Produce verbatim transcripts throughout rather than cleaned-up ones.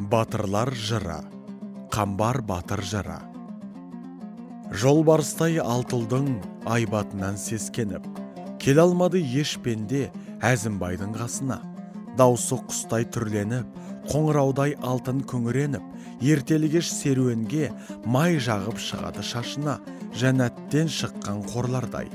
Батырлар жыры, қамбар батыр жыры. Жолбарыстай алтылдың айбатынан сескеніп, келе алмады еш пенде Әзімбайдың қасына. Даусы құстай түрленіп, қоңыраудай алтын күңіреніп, ертелі-кеш серуенге май жағып шығады шашына, жәннаттен шыққан қорлардай.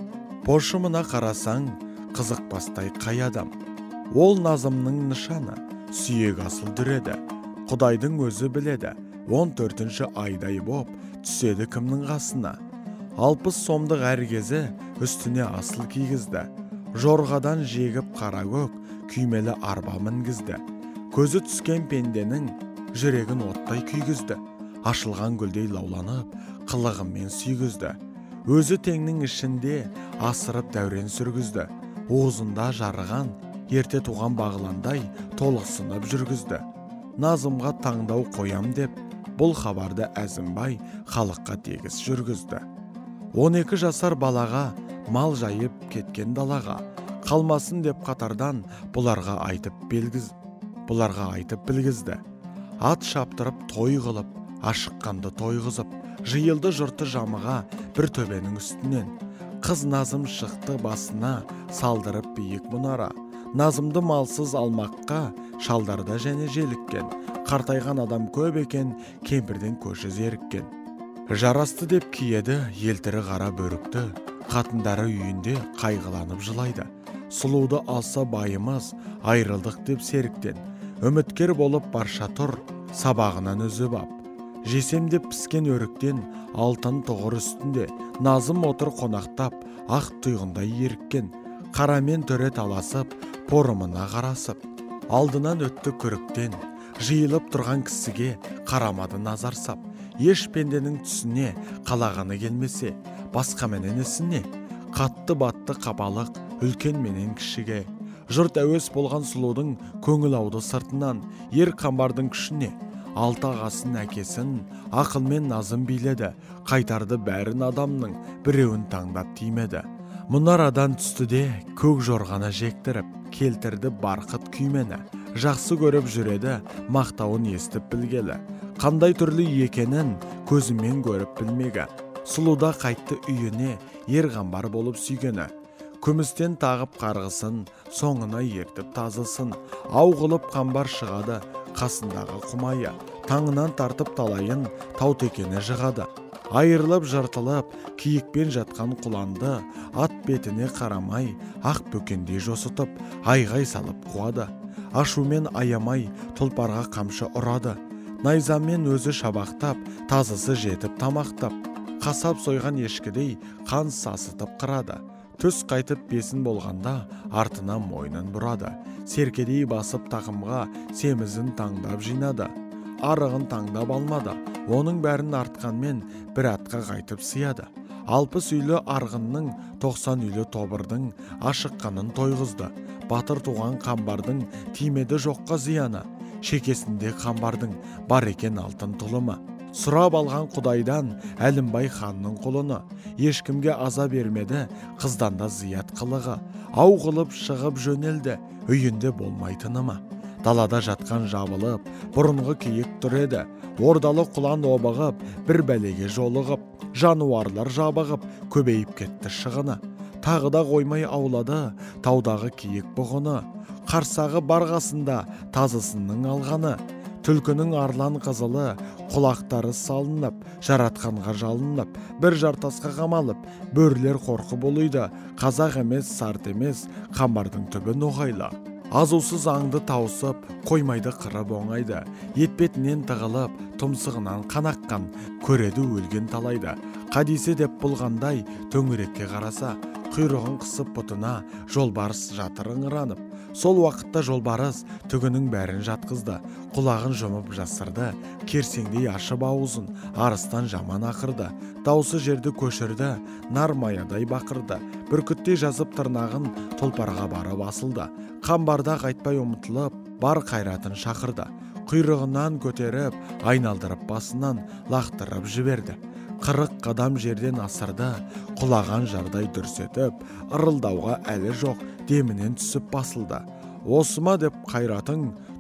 Пошымына қарасаң, қызықпастай қай адам. Ол Назымның нышаны, сүйек асыл дүреді. Құдайдың өзі біледі, он төртінші айдай боп түседі кімнің қасына. Алпыс сомдық әргезі үстіне асыл кигізді. Жорғадан жегіп қара көк күймелі арба мінгізді. Көзі түскен пенденің жүрегін оттай күйгізді. Ашылған гүлдей лауланып, қылығымен сүйгізді. Өзі теңнің ішінде асырып дәурен сүргізді. Уызында жарыған, ерте туған бағыландай толықсынып жүргізді. Назымға таңдау қоям деп, бұл хабарды Әзімбай халыққа тегіс жүргізді. он екі жасар балаға мал жайып кеткен далаға, қалмасын деп қатардан бұларға айтып белгіз, бұларға айтып білгізді. Ат шаптырып той қылып, ашыққанды тойғызып, жиылды жұрты жамыға бір төбенің үстінен. Қыз Назым шықты басына салдырып биік мұнара. Назымды малсыз алмаққа шалдарда және желіккен. Қартайған адам көп екен, кемпірден көші зеріккен. Жарасты деп киеді елтірі қара бөрікті, қатындары үйінде қайғыланып жылайды. Сұлуды алса байымыз, айрылдық деп серіктен. Үміткер болып барша тұр, сабағынан үзіп ап. Жесем деп піскен өріктен алтын тұғыр үстінде. Назым отыр қонақтап, ақ тұйғындай еріккен. Қарамен төре таласып, порымына қарасып. Алдынан өтті күріктен, жиылып тұрған кісіге қарамады назар сап. Еш пенденің түсіне қалағаны келмесе, басқа менен ісіне. Қатты батты қапалық, үлкен менен кішіге. Жұрт әуес болған сұлудың көңіл ауды сыртынан, ер қамбардың күшіне. Алты ағасын әкесін ақылмен Назым биледі, қайтарды бәрін адамның біреуін таңдап тимеді. Мұнарадан түсті де көк жорғаны жектіріп, келтірді барқыт күймені. Жақсы көріп жүреді, мақтауын естіп білгелі. Қандай түрлі екенін көзімен көріп білмегі. Сұлуда қайтты үйіне, ер қамбар болып сүйгені. Күмістен тағып қарғысын, соңына ертіп тазысын. Ау қылып қамбар шығады, қасындағы құмайы. Таңынан тартып талайын, таутекені жығады. Айырылып жыртылып, киікпен жатқан құланды, ат бетіне қарамай, ақ бөкендей жосытып, айғай салып қуады. Ашумен аямай, тұлпарға қамшы ұрады. Найзамен өзі шабақтап, тазысы жетіп тамақтап. Қасап сойған ешкідей қан сасытып қырады. Түс қайтып бесін болғанда, артына мойнын бұрады. Серкедей басып тақымға семізін таңдап жинады. Арығын таңдап алмады, оның бәрін артқанмен бір атқа қайтып сияды. Алпыс үйлі арғынның, тоқсан үйлі тобырдың ашыққанын тойғызды. Батыр туған қамбардың тимеді жоққа зияны. Шекесінде қамбардың бар екен алтын тұлымы. Сұрап алған құдайдан Әлімбай ханның құлыны. Ешкімге аза бермеді, қыздан да зият қылығы. Ау қылып шығып жөнелді, үйінде болмайтынымы. Далада жатқан жабылып, бұрынғы киік тұр еді. Ордалы құлан обығып, бір бәлеге жолығып, жануарлар жабығып, көбейіп кетті шығыны. Тағы да қоймай аулады, таудағы киік бұғыны. Қарсағы барғасында тазысының алғаны. Түлкінің арлан қызылы, құлақтары салынып, жаратқанға жалынып, бір жартасқа қамалып, бөрлер қорқы болуйды. Қазақ емес, сарт емес, қамбардың түбі ноғайлы. Азусыз аңды таусып, қоймайды қырып оңайды. Етпетінен тығылып, тұмсығынан қанаққан, көреді өлген талайды. Қадисе деп болғандай төңірекке қараса, құйрығын қысып бұтына жолбарыс жатыр ыңыранып. Сол уақытта жолбарыс түгінің бәрін жатқызды. Құлағын жұмып жасырды, керсеңдей ашып аузын, арыстан жаман ақырды. Даусы жерді көшірді, нар маядай бақырды. Бүркіттей жазып тырнағын тұлпарға барып асылды. Қамбарда қайтпай ұмытылып, бар қайратын шақырды. Құйрығынан көтеріп, айналдырып басынан лақтырып жіберді. Қырық қадам жерден асырды, құлаған жардай дүрсетіп, ырылдауға әлі жоқ, демінен түсіп басылды. Осыма деп қайратың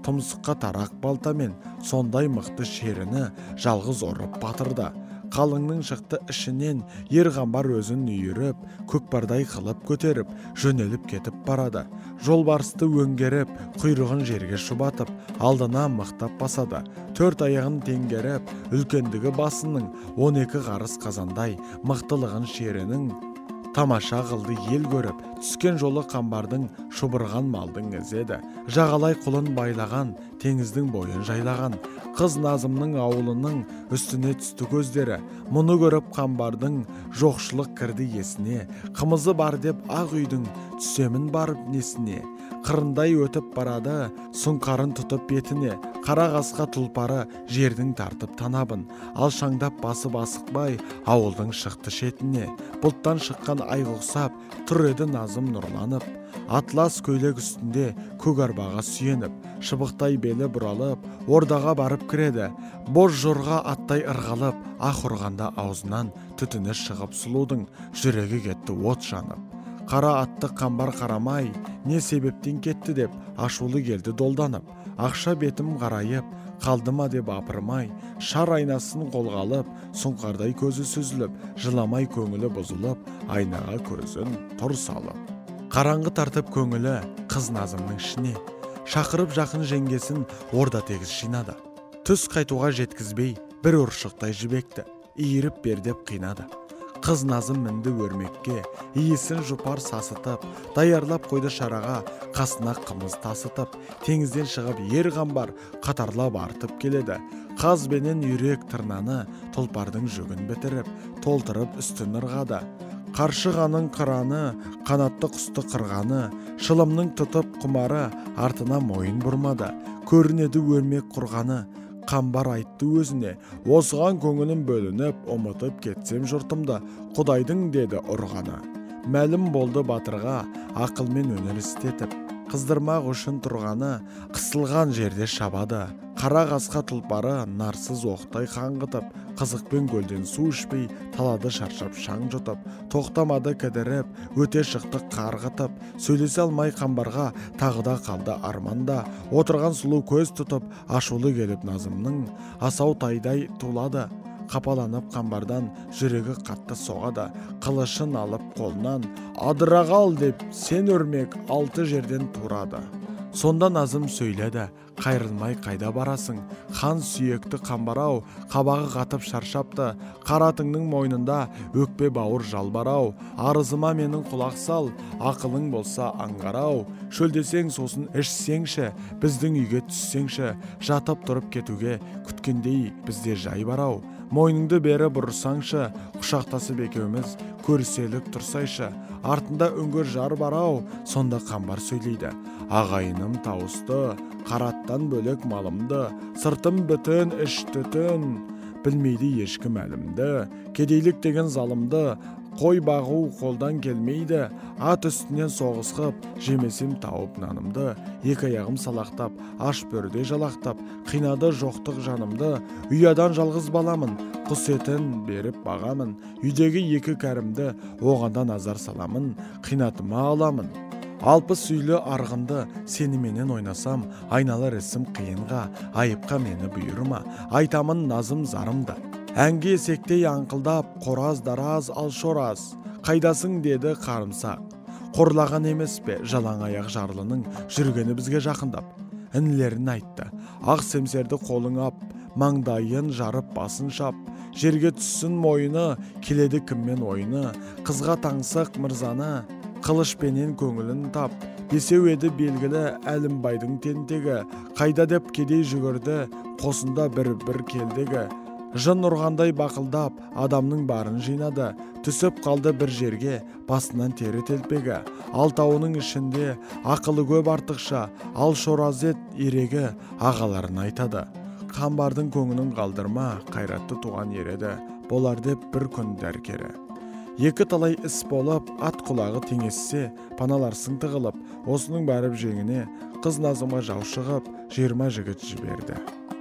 тұмсыққа тарақ балтамен сондай мықты шеріні жалғыз ұрып батырды. Қалыңның шықты ішінен ер қамбар өзін үйіріп, көкпардай қылып көтеріп, жөнеліп кетіп барады. Жолбарысты өңгеріп, құйрығын жерге шұбатып, алдына мықтап басады. Төрт аяғын теңгеріп, үлкендігі басының он екі қарыс қазандай мықтылығын шерінің тамаша қылды ел көріп, түскен жолы қамбардың шұбырған малдың ізеді. Жағалай құлын байлаған, теңіздің бойын жайлаған, қыз Назымның ауылының үстіне түсті көздері. Мұны көріп қамбардың жоқшылық кірді есіне, қымызы бар деп ақ үйдің түсемін барып несіне. Қырындай өтіп барады, сұңқарын тұтып бетіне, қара қасқа тұлпары жердің тартып танабын, алшаңдап басып асықпай ауылдың шықты шетіне. Бұлттан шыққан ай ұқсап, тұр еді Назым нұрланып, атлас көйлек үстінде көк арбаға сүйеніп, шыбықтай белі бұралып, ордаға барып кіреді. Боз жорға аттай ырғалып, ақ ұрғанда аузынан түтіні шығып сұлудың жүрегі кетті от жанып. Қара атты қамбар қарамай, не себептен кетті деп ашулы келді долданып. Ақша бетім қарайып, қалдыма деп апырмай, шар айнасын қолға алып, сұңқардай көзі сүзіліп, жыламай көңілі бұзылып, айнаға көзін тұр салып. Қараңғы тартып көңілі қыз Назымның ішіне, шақырып жақын жеңгесін орда тегіс жинады. Түс қайтуға жеткізбей, бір ұршықтай жібекті, иіріп бер деп қинады. Қыз Назым мінді өрмекке, иесін жұпар сасытып, даярлап қойды шараға, қасына қымыз тасытып, теңізден шығып ер қамбар қатарлап артып келеді. Қаз бенен үйрек тырнаны тұлпардың жүгін бітіріп, толтырып үстін ырғады. Қаршығаның қыраны, қанатты құсты қырғаны, шылымның тұтып құмары артына мойын бұрмады. Көрінеді өрмек құрғаны. Қамбар айтты өзіне, осыған көңілім бөлініп, ұмытып кетсем жұртымды, Құдайдың деді ұрғаны. Мәлім болды батырға, ақылмен өнер істетіп, қыздырмақ үшін тұрғаны, қысылған жерде шабады. Қара қасқа тұлпары нарсыз оқтай қаңғытып, қызықпен көлден су ішпей, талады шаршап шаң жұтып, тоқтамады кідіріп, өте шықты қарғытып, сөйлесе алмай қамбарға тағыда қалды арманда. Отырған сұлу көз тұтып, ашулы келіп Назымның асау тайдай тулады. Қапаланып қамбардан жүрегі қатты соғады, қылышын алып қолынан, адырағал деп сен өрмек алты жерден турады. Сонда Назым сөйледі, қайрылмай қайда барасың, хан сүйекті қамбарау, қабағы қатып шаршапты, қаратыңның мойнында өкпе бауыр жалбарау, арызыма менің құлақ сал, ақылың болса аңғарау, шөлдесең сосын ішсеңші, біздің үйге түссеңші, жатып тұрып кетуге күткендей бізде жай барау. Мойныңды бері бұрсаңшы, құшақтасып екеуміз көріселік тұрсайшы, артында үңгір жар барау. Сонда қамбар сөйлейді, ағайыным тауысты, қараттан бөлек малымды, сыртым бүтін, іш түтін, білмейді ешкім әлімді, кедейлік деген залымды, қой бағу қолдан келмейді, ат үстінен соғысқып, жемесем тауып нанымды, екі аяғым салақтап, аш бөрде жалақтап, қинады жоқтық жанымды, ұядан жалғыз баламын, құс етін беріп бағамын, үйдегі екі кәрімді оғанда назар саламын, қинатыма аламын. Алпыс үйлі арғынды сеніменен ойнасам, айналар ісім қиынға, айыпқа мені бұйырма, айтамын Назым зарымды. Әнге есектей аңқылдап, қораз дараз алшораз, қайдасың деді қарымсақ. Қорлаған емес пе жалаң аяқ жарлының жүргені бізге жақындап. Інілерін айтты, ақ семсерді қолың ап, маңдайын жарып басын шап, жерге түссін мойыны, келеді кіммен ойыны, қызға таңсық мырзаны, қылышпенен көңілін тап. Бесеу еді белгілі Әлімбайдың тентегі, қайда деп кедей жүгірді, қосында бір-бір келдегі. Жын ұрғандай бақылдап, адамның барын жинады, түсіп қалды бір жерге, басынан тері телпегі. Алтауының ішінде ақылы көп артықша, ал шоразет ерегі ағаларын айтады. Қамбардың көңінің қалдырма, қайратты туған ереді, болар деп бір күн дәркері. Екі талай іс болып, ат құлағы теңессе, паналарсың тығылып, осының барып жеңіне, қыз Назымға жау шығып, жиырма жігіт жіберді.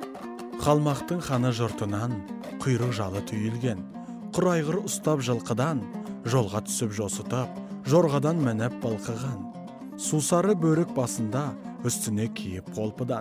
Қалмақтың ханы жұртынан құйрық жалы түйілген, құр айғыр ұстап жылқыдан, жолға түсіп жосытып, жорғадан мініп балқыған. Сусары бөрік басында, үстіне киіп қолпыдан,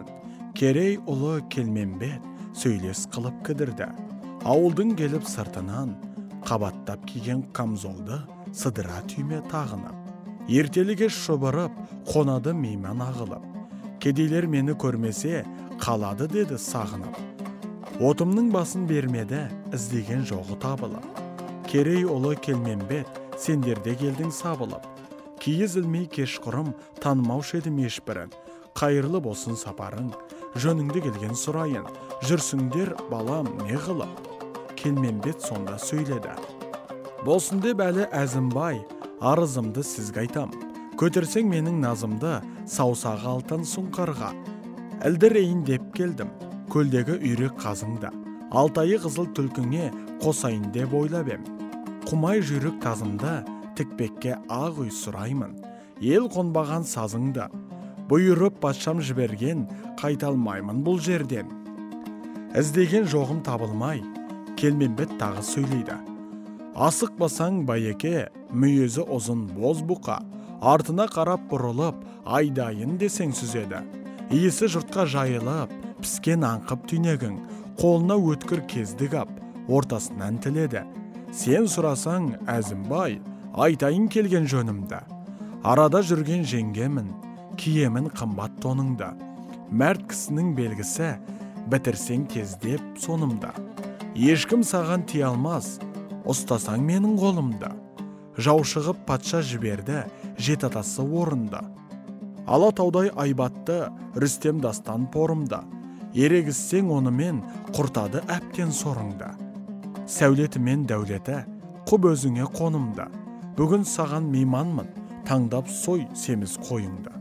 Керей ұлы Келменбет сөйлес қылып кідірді. Ауылдың келіп сыртынан қабаттап киген камзолды сыдыра түйме тағынып. Ертеліге шұбырып, қонады мейман ағылып. Кедейлер мені көрмесе қалады деді сағынып. Отымның басын бермеді, іздеген жоғы табылып. Керей ұлы Келменбет сендерде келдің сабылып. Киіз ілмей кешқұрым танымаушы едім ешбірін. Қайырлы болсын сапарың, жөніңді келген сұрайын. Жүрсіңдер балам не қылып? Келменбет сонда сөйледі. Болсын деп әлі Әзімбай, арызымды сізге айтам. Көтерсең менің назымды саусағы алтын сұңқарға. Әлдірейін деп келдім, көлдегі үйрек қазыңда. Алтайы қызыл түлкіңе қосайын деп ойлап ем. Құмай жүйрік тазымды тікпекке ақ үй сұраймын. Ел қонбаған сазыңды бұйырып патшам жіберген қайталмаймын бұл жерден. Іздеген жоғым табылмай, Келменбет тағы сөйлейді. Асықпасаң байеке, мүйізі ұзын боз бұқа, артына қарап бұрылып, айдайын десең сүзеді. Иісі жұртқа жайылып, піскен аңқып түйнегің, қолына өткір кездік ап, ортасынан тіледі. Сен сұрасаң, Әзімбай, айтайын келген жөнімді. Арада жүрген жеңгемін, киемін қымбат тоныңда. Мәрт кісінің белгісі, бітірсең тездеп сонымда. Ешкім саған тие алмас, ұстасаң менің қолымда. Жау шығып патша жіберді, жет атасы орында. Алатаудай айбатты, Рүстем дастан порымда. Ерегіссең онымен құртады әптен сорыңда. Сәулеті мен дәулеті, құп өзіңе қонымда. Бүгін саған мейманмын, таңдап сой семіз қойыңда.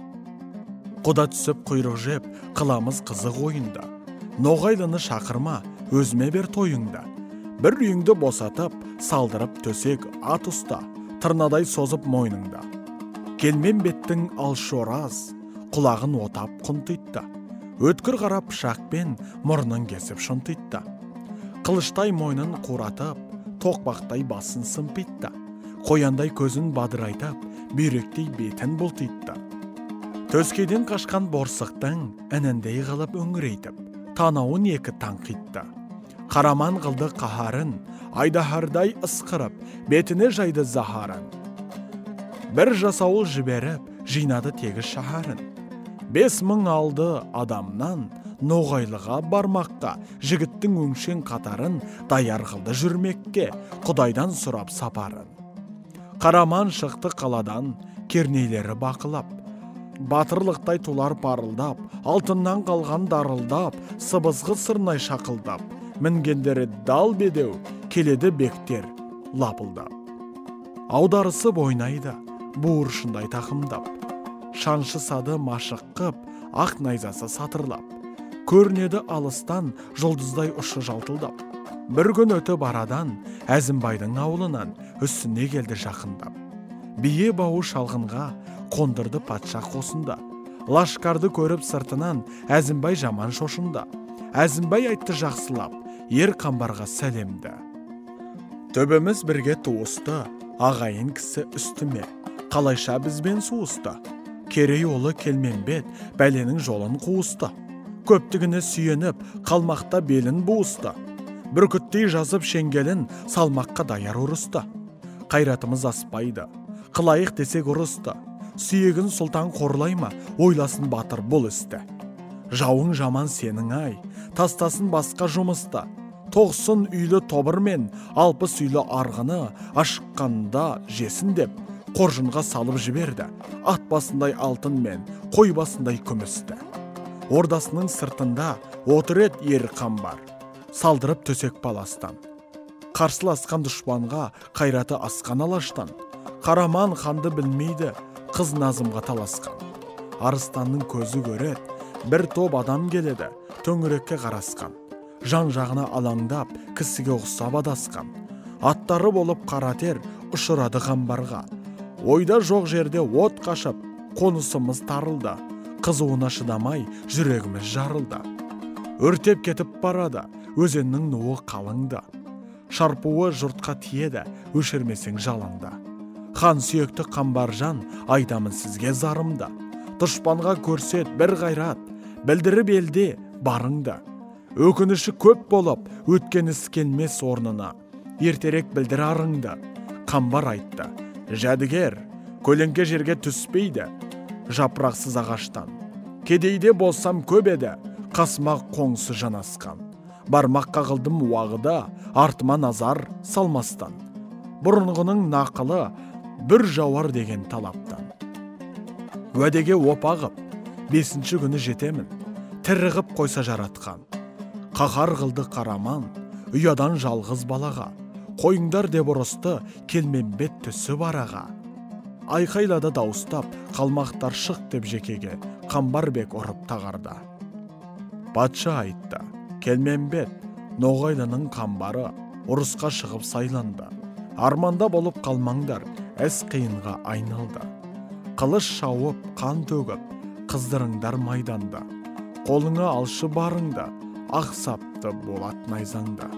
Құда түсіп құйрық жеп, қыламыз қызық ойында. Ноғайлыны шақырма, өзіме бер тойыңда. Бір үйіңді босатып, салдырып төсек ат ұста, тырнадай созып мойныңда. Келменбеттің алшораз, құлағын отап құнтитты. Өткір қарап пышақпен мұрнын кесіп шынтитты. Қылыштай мойнын қуратып, тоқпақтай басын сымпитты. Қояндай көзін бадырайтып, бүйректей бетін бұлтитты. Төскейден қашқан борсықтың әніндей қылып өңірейтіп, танауын екі таңқитты. Қараман қылды қахарын, айдаһардай ысқырып, бетіне жайды захарын. Бір жасауыл жіберіп, жинады тегі шаһарын. Бес мың алды адамнан, ноғайлыға бармаққа, жігіттің өңшен қатарын даяр қылды жүрмекке, Құдайдан сұрап сапарын. Қараман шықты қаладан, кернейлері бақылап, батырлықтай тулар парылдап, алтыннан қалған дарылдап, сыбызғы сырнай шақылдап, мінгендері дал бедеу, келеді бектер лапылдап. Аударысы бойнайды, буыршындай тақымдап, шаншысады машық қып, ақ найзасы сатырлап, көрінеді алыстан жұлдыздай ұшы жалтылдап. Бір күн өті барадан, Әзімбайдың ауылынан үстіне келді жақындап. Бие бауы шалғынға қондырды патша қосында. Лашкарды көріп сыртынан Әзімбай жаман шошында. Әзімбай айтты жақсылап, ер қамбарға сәлемді. Төбеміз бірге туысты, ағайын кісі үстіме, қалайша бізбен суысты. Керей ұлы Келменбет бәленің жолын қуысты. Көптігіне сүйеніп, қалмақта белін буысты. Бүркіттей жазып шеңгелін салмаққа даяр ұрысты. Қайратымыз аспайды, қылайық десек ұрысты. Сүйегін сұлтан қорлайма, ойласын батыр бұл істі. Жауың жаман сенің ай, тастасын басқа жұмысты. Тоғсын үйлі тобырмен, алпыс үйлі арғыны ашыққанда жесін деп, қоржынға салып жіберді. Ат басындай алтын мен, қой басындай күмісті. Ордасының сыртында отыр ет ер қамбар, салдырып төсек паластан. Қарсыласқан дұшпанға қайраты асқан алаштан. Қараман ханды білмейді, қыз Назымға таласқан. Арыстанның көзі көрет, бір топ адам келеді, төңірекке қарасқан. Жан жағына алаңдап, кісіге ұқсап адасқан. Аттары болып қаратер, ұшырады қамбарға. Ойда жоқ жерде от қашып, қонысымыз тарылды. Қызуына шыдамай, жүрегіміз жарылды. Өртеп кетіп барады, өзеннің нуы қалыңды. Шарпуы жұртқа тиеді, өшірмесең жалаңда. Хан сүйекті қамбаржан, айтамын сізге зарымда. Дұшпанға көрсет бір қайрат, білдіріп елде барыңды. Өкініші көп болып, өткен іс келмес орнына. Ертерек білдір арыңды. Қамбар айтты: жәдігер, көлеңке жерге түспейді, жапырақсыз ағаштан. Кедейде болсам көп еді, қасыма қоңсы жанасқан. Бармақ қағылдым уағыда, артыма назар салмастан. Бұрынғының нақылы бір жауар деген талаптан. Уәдеге опағып, бесінші күні жетемін, тірігіп қойса жаратқан. Қақар қылды Қараман, ұядан жалғыз балаға. Қойыңдар деп ұрысты, Келмембет түсі бараға. Айқайлады дауыстап, қалмақтар шық деп жекеге, Қамбарбек ұрып тағарда. Патша айтты: Келмембет, Ноғайлының қамбары, ұрысқа шығып сайланды. Арманда болып қалмаңдар, әс қиынға айналды. Қылыш шауып, қан төгіп, қыздырыңдар майданда. Қолыңа алшы барыңды, ақ сапты болат найзаңда.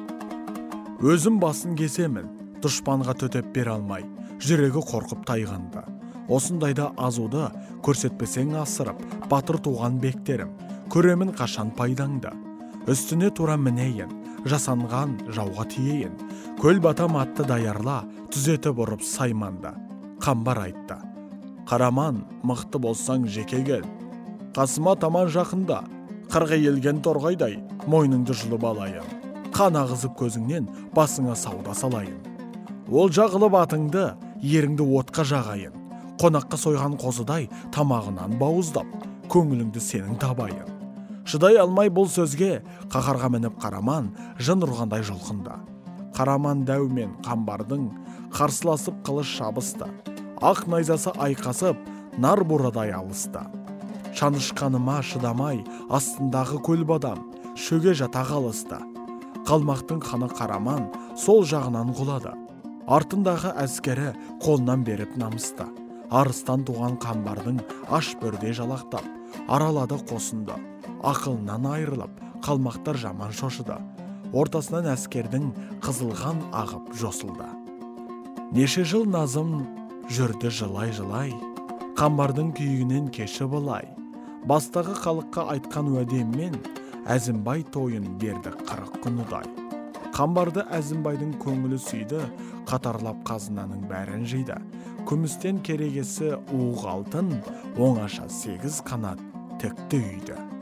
Өзім басын кесемін, дұшпанға төтеп бер алмай, жүрегі қорқып тайғанда. Осындайда азуды көрсетпесең асырып, батыр туған бектерім, көремін қашан пайдаңда. Үстіне тура мінейін, жасанған жауға тиейін. Көл батам атты даярла, түзетіп ұрып сайманда. Қамбар айтты: Қараман, мықты болсаң жеке кел. Қасыма таман жақында, қырға елген торғайдай, мойныңды жұлып алайын. Қан ағызып көзіңнен басыңа сауда салайын. Ол жағылып атыңды, еріңді отқа жағайын. Қонаққа сойған қозыдай тамағынан бауыздап, көңіліңді сенің табайын. Шыдай алмай бұл сөзге, қаһарға мініп Қараман жын ұрғандай жұлқында. Қараман дәу мен Қамбардың қарсыласып қылыш шабысты. Ақ найзасы айқасып, нар бурадай алысты. Шанышқаныма шыдамай, астындағы көлбадам шөге жата қалысты. Қалмақтың ханы Қараман сол жағынан құлады. Артындағы әскері қолынан беріп намысты. Арыстан туған Қамбардың аш бөрде жалақтап, аралады қосынды. Ақылынан айырылып, қалмақтар жаман шошыды. Ортасынан әскердің қызылған ағып жосылды. Неше жыл назым жүрді жылай-жылай, Қамбардың күйігінен кеші былай. Бастағы халыққа айтқан уәдеммен Әзімбай тойын берді қырық күнідай. Қамбарды Әзімбайдың көңілі сүйді, қатарлап қазынаның бәрін жейді. Күмістен керегесі уық алтын, оңаша сегіз қанат тікті үйді.